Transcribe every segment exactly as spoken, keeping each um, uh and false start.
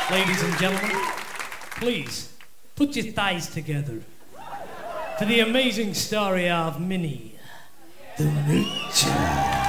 Ladies and gentlemen, please put your thighs together for the amazing story of Minnie the Moocher.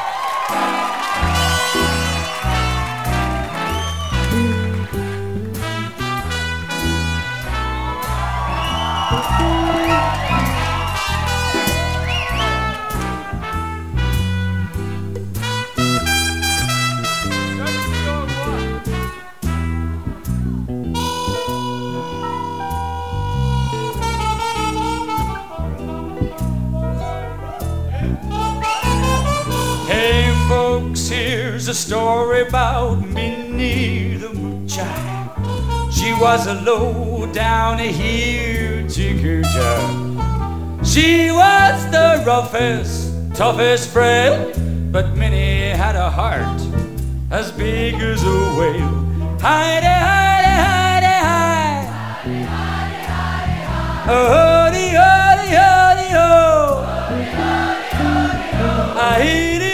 Here's a story about Minnie the Moocher. She was a low down here chickaja. She was the roughest, toughest frail, but Minnie had a heart as big as a whale. Hidey, hidey, hidey, hide. Hidey, hidey, hidey, hide. Oh, hidey, hidey, hidey, ho. Hidey, hidey, hidey, ho. I hidey.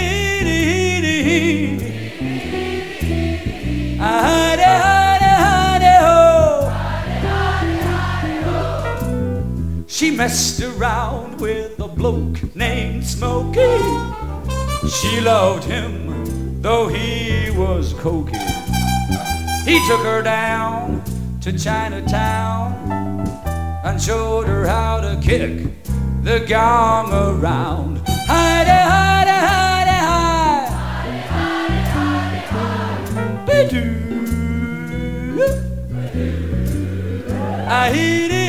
She messed around with a bloke named Smokey. She loved him, though he was cokey. He took her down to Chinatown and showed her how to kick the gong around. Hidey, hidey, hidey, hide. Hidey, hidey, hidey, hide. Be-doo. I-hee-dee.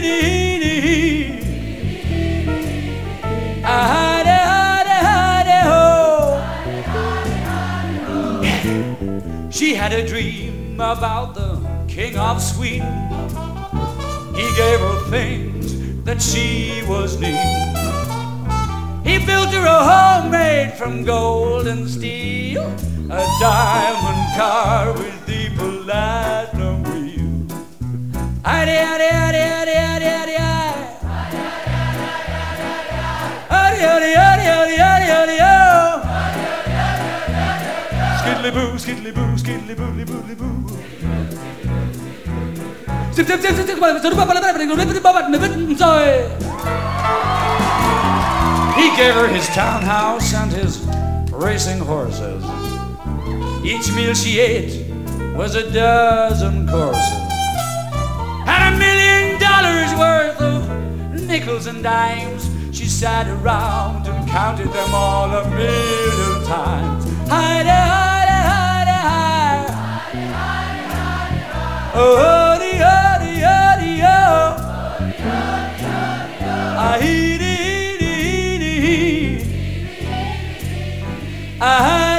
She had a dream about the King of Sweden. He gave her things that she was needing. He built her a homemade from gold and steel, a diamond car with deep platinum wheels. Hidey, hidey, hidey, hidey, hidey, hidey, hidey, hidey, hidey, hidey, hidey, hidey, ho. Skiddly boo, skiddly boo, skiddly boodly boodly boo. Zip zip zip zip zip. He gave her his townhouse and his racing horses. Each meal she ate was a dozen courses. And a million dollars worth of nickels and dimes. She sat around and counted them all a million times. Hidey, hidey, hidey, hide. Hidey, hidey, hidey, hide. Oh, hidey, hidey, hidey, oh. Hidey, hidey, hidey, oh. Ah, hidey, hidey, hidey, hidey. Ah,